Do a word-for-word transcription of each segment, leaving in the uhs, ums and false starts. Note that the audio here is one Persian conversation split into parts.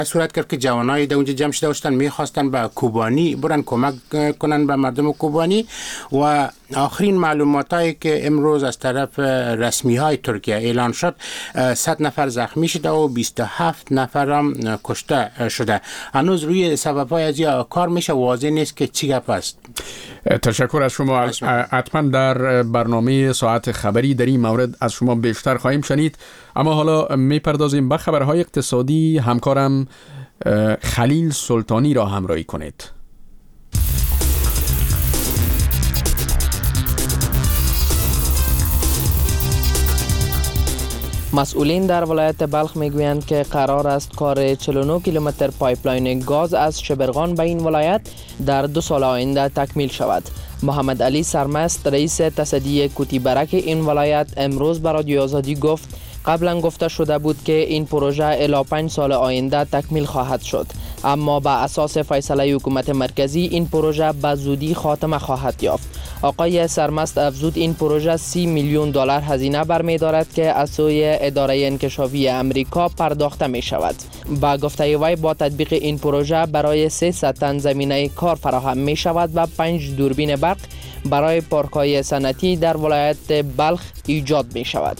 صورت کرد که جوانای در اونجا جمع شده داشتن میخواستن به کوبانی برن کمک کنن به مردم کوبانی و آخرین معلوماتایی که امروز از طرف رسمی های ترکیه اعلان شد صد نفر زخمی شده و بیست و هفت نفر هم کشته شده. هنوز روی سبب‌های از یا کار میشه واضح نیست که چی گپ است. تشکر از شما. حتما در برنامه ساعت خبری در این مورد از شما بیشتر خواهیم شنید، اما حالا میپردازیم به خبرهای اقتصادی. همکارم خلیل سلطانی را همراهی کنید. مسئولین در ولایت بلخ میگویند که قرار است کار چهل و نه کیلومتر پایپلاین گاز از شبرغان به این ولایت در دو سال آینده تکمیل شود. محمد علی سرمست رئیس تصدی کوتی برک این ولایت امروز به رادیو آزادی گفت قبلا گفته شده بود که این پروژه الی پنج سال آینده تکمیل خواهد شد، اما با اساس فیصله حکومت مرکزی این پروژه به زودی خاتمه خواهد یافت. آقای سرمست افزود این پروژه سی میلیون دلار هزینه برمی‌دارد که از سوی اداره انکشافی امریکا پرداخته می شود. با گفته وی با تطبیق این پروژه برای سیصد تن زمینه کار فراهم می شود و پنج دوربین برق برای پارک‌های صنعتی در ولایت بلخ ایجاد می شود.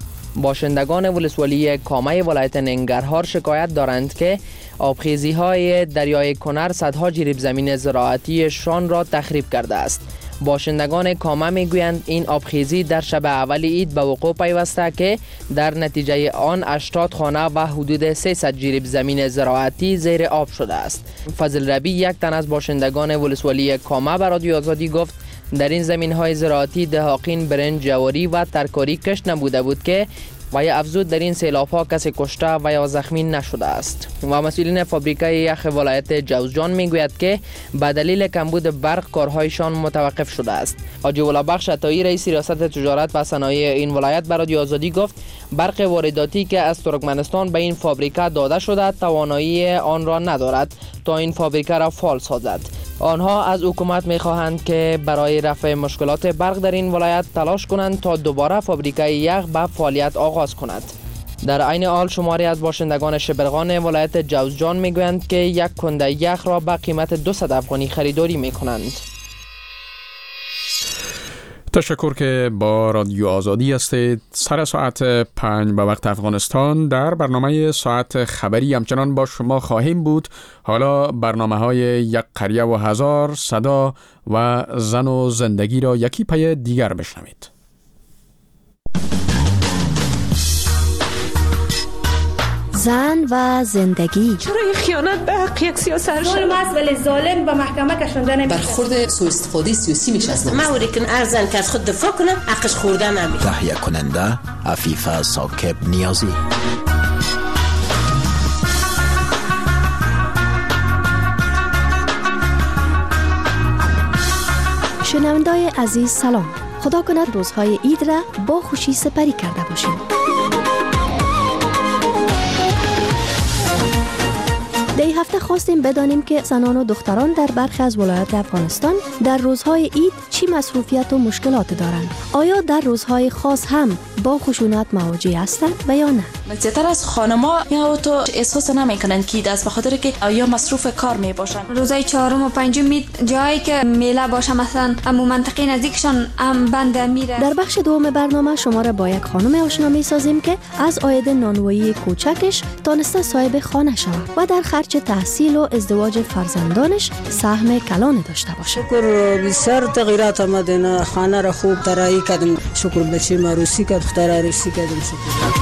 باشندگان ولسوالی کامه ولایت ننگرهار شکایت دارند که آبخیزی های دریای کنر صدها جریب زمین زراعتی شان را تخریب کرده است. باشندگان کامه میگویند این آبخیزی در شب اول عید به وقوع پیوسته که در نتیجه آن هشتاد خانه و حدود سیصد جریب زمین زراعتی زیر آب شده است. فضل ربی یک تن از باشندگان ولسوالی کامه به رادیو آزادی گفت در این زمین های زراعتی دهاقین برنج، جواری و ترکاری کشت نبوده بود که و یا افزود در این سیلاب ها کسی کشته و یا زخمی نشده است. و مسئولین فابریکه یخ ولایت جوزجان میگوید که به دلیل کمبود برق کارهایشان متوقف شده است. حاجی ولا بخش عطایی رئیس ریاست تجارت و صنایع این ولایت به رادیو آزادی گفت برق وارداتی که از ترکمنستان به این فابریکه داده شده توانایی آن را ندارد تا این فابریکه را فعال سازد. آنها از حکومت می‌خواهند که برای رفع مشکلات برق در این ولایت تلاش کنند تا دوباره فابریکه یخ به فعالیت آغاز کند. در عین حال شماری از باشندگان شبرغان ولایت جوزجان میگویند که یک کنده یخ را به قیمت دویست افغانی خریداری میکنند. تشکر که با رادیو آزادی هستید. سر ساعت پنج به وقت افغانستان در برنامه ساعت خبری همچنان با شما خواهیم بود. حالا برنامه های یک قریه و هزار، صدا و زن و زندگی را یکی پی دیگر بشنوید. زن و زندگی. چرا این خیانت به حق یک سیاست ظلم است ولی ظالم به محکمه کشانده نمیشه. برخورد سوء استفاده سیاسی میشه از ما وریکن ارزن که از خود دفاع کنه حقش خوردن نمی. تهیه کننده عفیفه ساکب نیازی. شنوندای عزیز سلام. خدا کند روزهای عید را با خوشی سپری کرده باشیم. در این هفته خواستیم بدانیم که زنان و دختران در برخی از ولایات افغانستان در روزهای عید چی مصروفیت و مشکلات دارند. آیا در روزهای خاص هم با خشونت مواجه هستند و یا نه؟ زیاتر از خانم‌ها یا تو احساس نمی‌کنند که عید است به خاطر که یا مصروف کار میباشن. روزهای چهارم و پنجم جایی که میله باشه مثلا امو منطقه نزدیکشان هم بنده میره. در بخش دوم برنامه شما را با یک خانم آشنا می‌سازیم که از عاید نانوایی کوچکش تانسته صاحب خانه شود و در خرج تحصیل و ازدواج فرزندانش سهم کلان داشته باشه. شکر بسیار تغییرات آمده. خانه را خوب طراحی کردم. شکر بچه ما روسی کرد، دختر عروسی کردم. شکر.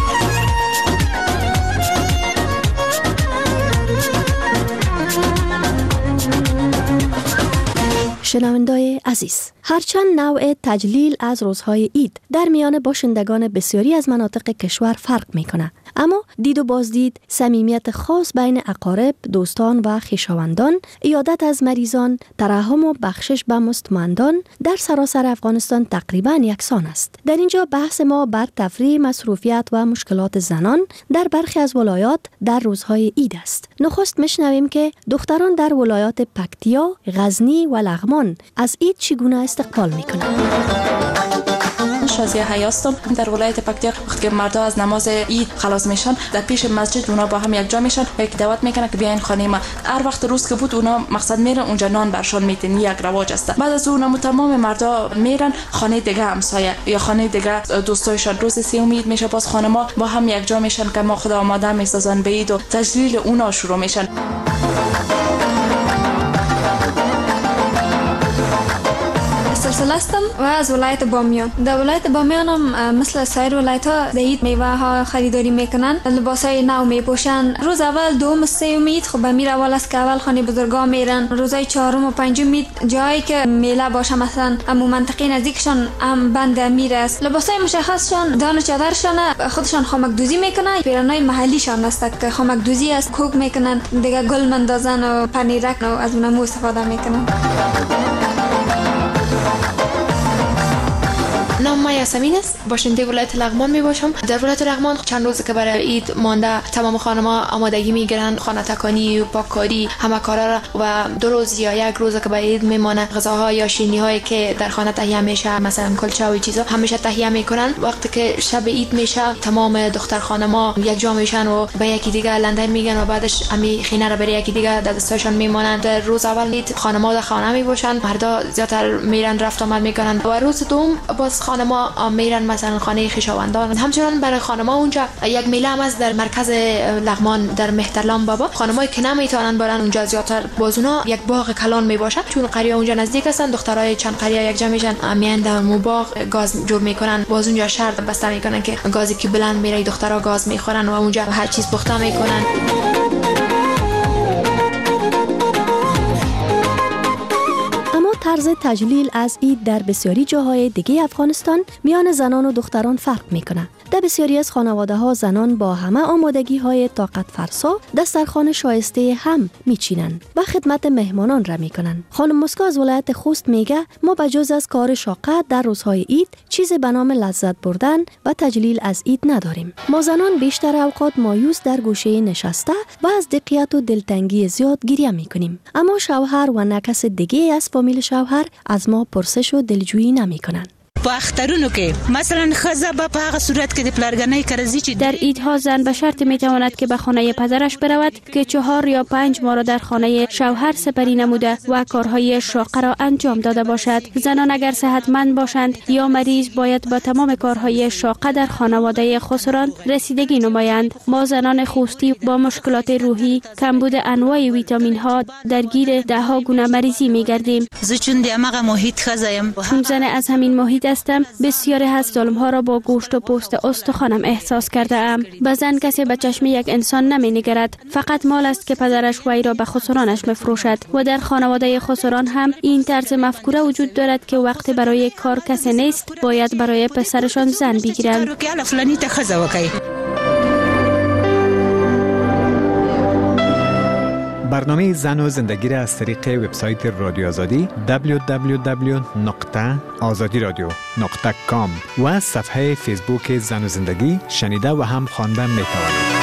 شنوندای عزیز، هرچند نوع تجلیل از روزهای عید در میان باشندگان بسیاری از مناطق کشور فرق میکنه، اما دید و بازدید، صمیمیت خاص بین اقارب، دوستان و خویشاوندان، عیادت از مریضان، ترحم و بخشش به مستمندان در سراسر افغانستان تقریبا یکسان است. در اینجا بحث ما بر تفریح، مصروفیت و مشکلات زنان در برخی از ولایات در روزهای عید است. نخست میشنویم که دختران در ولایات پکتیا، غزنی و لغمان از عید چگونه استقبال میکنند. بخش از یه حیاستم در ولایت پکتیکا. وقتی که مردا از نماز عید خلاص میشن در پیش مسجد اونا با هم یک جا میشن و یک دعوت میکنن که بیاین خانه ما. هر وقت روز که بود اونا مقصد میرن اونجا نان برشان میتن، یک رواج است. بعد از اون تمام مردا میرن خانه دیگه همسایه یا خانه دیگه دوستایشان. روز سوم عید میشه باز خانما با هم یک جا میشن که ما خدا آماده میسازن به عید و تجلیل اونا شروع میشن. سلسله هستم و از ولایت بامیان. در ولایت بامیان هم مثل سایر ولایت ها در عید میوه ها خریداری میکنن، لباس های نو میپوشن. روز اول دوم سوم عید خب امیر اول است که اول خانه بزرگا میرن. روزای چهارم و پنجم عید جایی که میله باشه مثلا امو منطقه نزدیکشان هم بند امیر است. لباس های مشخصشان دان و چادرشان خودشان خامک دوزی میکنن. پیرانای محلیشان است که خامک دوزی است، کوک میکنن، دیگه گل مندازن و پنیرک و از اونمو استفاده میکنن. نام ما یاسمین است، باشنده ولایت لغمان می باشم. در ولایت لغمان چند روز که برای عید مانده تمام خانم‌ها آمادگی میگیرن، خانه تکانی و پاککاری همه کارا را، و دو روز یا یک روز که برای عید میمانه غذاها یا شیرینی هایی که در خانه تهیه میشه مثلا کلچه و چیزا همیشه تهیه میکنن. وقتی که شب عید میشه تمام دختر خانم‌ها یک جا میشن و به یکی دیگه لندن میگن و بعدش امی خینه را برای یکی دیگه در دستشان میمونن. در روز اول عید خانم‌ها در خانه می باشن، مردا زیاتر میرن رفت آمد میکنن و روز دوم باز خانم‌ها میرن مثلا خانه خویشاوندان. همچنان برای خانم‌ها اونجا یک میله هم است در مرکز لغمان در مهترلام بابا. خانم‌هایی که نمیتونن برن اونجا زیاتر بازونا یک باغ کلان میباشد، چون قریه اونجا نزدیک هستن. دخترای چند قریه یک جا میشن میان در مو باغ گاز جور میکنن، باز اونجا شرط بسته میکنن که گازی که بلند میره دخترها گاز میخورن و اونجا هر چیز پخته میکنن. طرز تجلیل از عید در بسیاری جاهای دیگه افغانستان میان زنان و دختران فرق میکنه. در بسیاری از خانواده ها زنان با همه آمادگی های طاقت فرسا دسترخوان شایسته هم میچینن و خدمت مهمانان را میکنن. خانم مسکو از ولایت خوست میگه ما بجز از کار شاقه در روزهای عید چیزی به نام لذت بردن و تجلیل از عید نداریم. ما زنان بیشتر اوقات مایوس در گوشه نشسته و از دقیقت و دلتنگی زیاد گریه میکنیم، اما شوهر و نکس دیگه از فامیل شوهر از ما پرسش و دلجویی نمیکنن. په اخترونو کې مثلا خزه په هغه صورت کې د پلارګنۍ کرزي چې در عیدها زن به شرط میتواند که به خانه پدرش برود که چهار یا پنج ماه را در خانه شوهر سپری نموده و کارهای شاقه را انجام داده باشد. زنان اگر صحتمند باشند یا مریض باید با تمام کارهای شاقه در خانواده خسران رسیدگی نمایند. ما زنان خوستی با مشکلات روحی، کمبود انواع ویتامین ها درگیر ده ها گونه مریضی میگردیم. زه چون د هغه محیط خزه یم، زن از همین محیط هستم. بسیاری از ظلم ها را با گوشت و پوست استخوانم احساس کرده ام. بعضن کسی به چشم یک انسان نمی نگرد، فقط مال است که پدرش وی را به خسرانش مفروشد. و در خانواده خسران هم این طرز مفکوره وجود دارد که وقتی برای کار کسی نیست باید برای پسرشان زن بگیرند. برنامه زن و زندگی را از طریق وبسایت رادیو آزادی دبلیو دبلیو دبلیو نقطه آزادی رادیو نقطه کام و صفحه فیسبوک زن و زندگی شنیده و هم خواندن می توانید.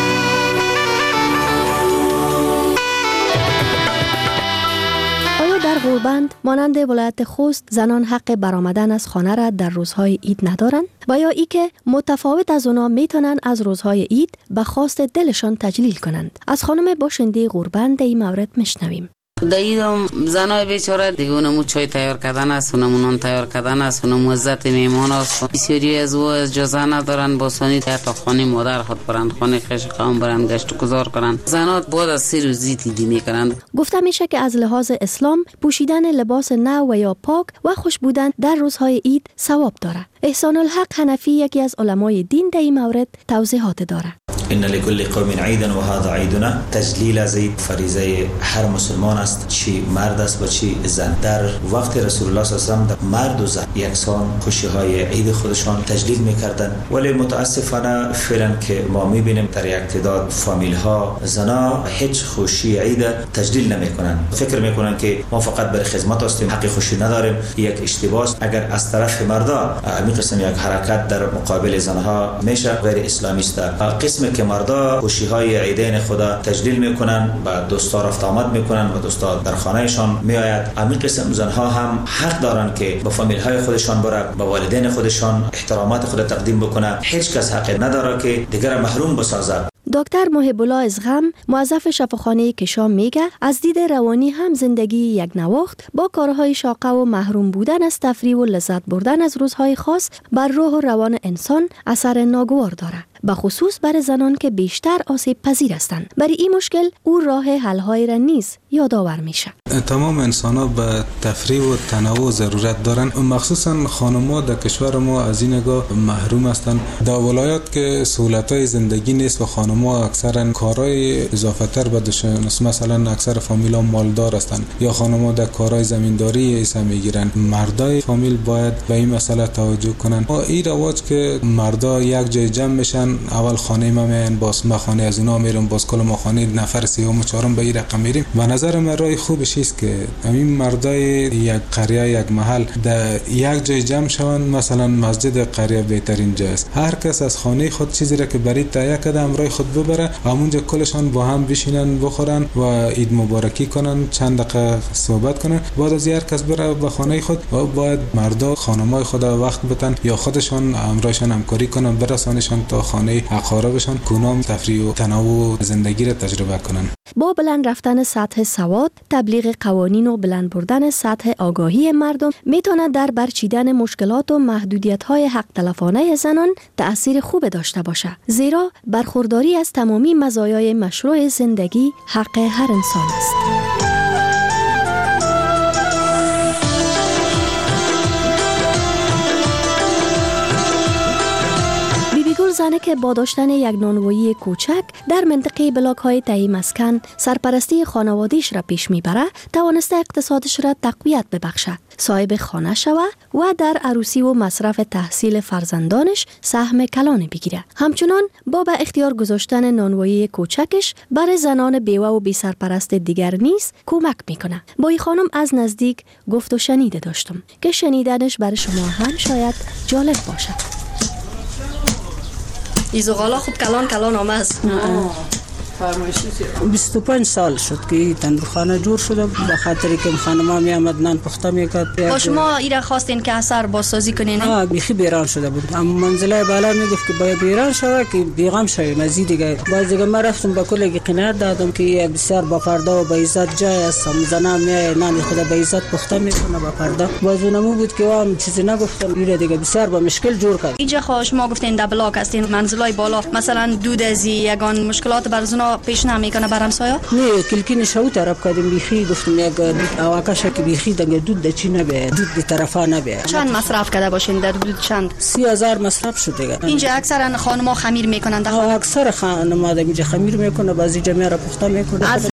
در غوربند مانند ولایت خوست زنان حق برآمدن از خانه را در روزهای عید ندارند و یا ای که متفاوت از اونا میتونن از روزهای عید به خواست دلشان تجلیل کنند. از خانم باشنده غوربند این مورد میشنویم. در عیدم زنای بیچاره دیگه اونمو چای تیار کردن است، اونمو نان تیار کردن است، اونمو عزت میهمان است. بسیاری از او اجازه ندارن با سانی تا خانه مادر خود برند، خانه خویش قوم برند گشت و گذار کنند. زنات بعد از سه روز عید میکنند. گفته میشه که از لحاظ اسلام پوشیدن لباس نو و یا پاک و خوش بودن در روزهای عید ثواب داره. احسان الحق حنفی یکی از علمای دین در این مورد توضیحات داره. ان لكل قوم عيدا وهذا عيدنا. تجلیل از عید فریضه هر مسلمان است، چی مرد است و چی زن. در وقت رسول الله صلی الله علیه و مرد و زن یکسان خوشی های عید خودشان تجلیل میکردن، ولی متاسفانه فعلا که ما میبینیم در یک تعداد فامیل ها زنا هیچ خوشی عید تجلیل نمیکنن. فکر میکنن که ما فقط برای خدمت هستیم، حق خوشی نداریم. یک اشتباه است. اگر از طرف مردا همین قسم یک حرکت در مقابل زنها میشه غیر اسلامی است. قسمی که که مردا خوشی‌های عیدین خدا تجلیل میکنن، با دوستا رفت آمد میکنن و دوستا در خانهشان میآید. همین قسم زنها هم حق دارن که به فامیل‌های خودشان بره، به والدین خودشان احترامات خود تقدیم بکنه. هیچ کس حق نداره که دیگر محروم بسازد. دکتر محب الله ازغم، موظف شفاخانه کشام میگه از دید روانی هم زندگی یک نواخت با کارهای شاقه و محروم بودن از تفریح و لذت بردن از روزهای خاص بر روح و روان انسان اثر ناگوار داره، به خصوص برای زنان که بیشتر آسیب پذیر هستند. برای این مشکل او راه حل‌های را نیز یادآور میشه. تمام انسان‌ها به تفریح و تنوع ضرورت دارن، مخصوصا خانم‌ها در کشور ما از این نگاه محروم هستند. در ولایات که سهولت‌های زندگی نیست و خانم‌ها اکثرا کارهای اضافه‌تر بدشون، مثلا اکثر فامیل‌ها مالدار هستند یا خانم‌ها در کارهای زمینداری حصه میگیرن. مردای فامیل باید به این مسئله توجه کنن. ما این رواج که مردا یک جای جمع میشن، اول خانه ما میان، باز ما خانه از اونا میرم، باز کل ما خانه نفر سوم و چهارم به این رقم میریم. و نظر من رای خوبش است که همین مردای یک قریه یک محل در یک جای جمع شوند. مثلا مسجد قریه بهترین جای است. هر کس از خانه خود چیزی را که برای تهیه کرده امرای خود ببره، همونجا کلشان با هم بشینن بخورن و عید مبارکی کنن، چند دقیقه صحبت کنن. بعد از هر کس بره به خانه خود و باید مردا خانمای خود وقت بدن یا خودشان امرایشان همکاری کنن، برسانشان تا خانه اقاربشان، کنام تفریح و تنوع زندگی را تجربه کنن. با بلند رفتن سطح سواد، تبلیغ قوانین و بلند بردن سطح آگاهی مردم میتونه در برچیدن مشکلات و محدودیت‌های حق تلفانه زنان تأثیر خوب داشته باشه، زیرا برخورداری از تمامی مزایای مشروع زندگی حق هر انسان است. زنه که با داشتن یک نانوایی کوچک در منطقه بلاک های تهی مسکن سرپرستی خانوادیش را پیش میبره، توانسته اقتصادش را تقویت ببخشه، صاحب خانه شوه و در عروسی و مصرف تحصیل فرزندانش سهم کلان بگیره. همچنان با به اختیار گذاشتن نانوایی کوچکش برای زنان بیوه و بی سرپرست دیگر نیز کمک میکنه. با این خانم از نزدیک گفت و شنیده داشتم که شنیدنش برای شما هم شاید جالب باشد. ایزوغالا خوب کلان کلان آمه است. بیست و پنج سال شد که تندورخانه جور شده، به خاطری که خانم‌ها می آمد نان پخته میکرد. با شما ایره خواستین که اثر بازسازی کنین؟ آه بیخی بیران شده بود. اما منزله بالا میگفت که باید بیران شوه که بیغم شوی مزید دیگه. باز دیگه ما رفتم با کلی قناعت دادم که بسیار با فردا و با عزت جای است. زنا می نان خود با عزت پخته میکنه با فردا. باز اونمو بود که وام چیزی نگفتم. ایره دیگه بسیار با مشکل جور کرد. اینجا خواهش ما گفتین در بلاک هستین، منزلای بالا مثلا دود از یگان مشکلات بر زنا پیش نمیکنه بر همسایه؟ نه کلکین شو طرف کردیم بیخی گفتم یک آواکش که بیخی دیگه دود دچی نبه، دود به طرفا نبه. چند مصرف کرده باشین در دود چند؟ سی هزار مصرف شده. اینجا اکثرا خانم‌ها خمیر میکنن. اکثر خانم‌ها اینجا خمیر میکنه، بعضی جمعه را پخته میکنه.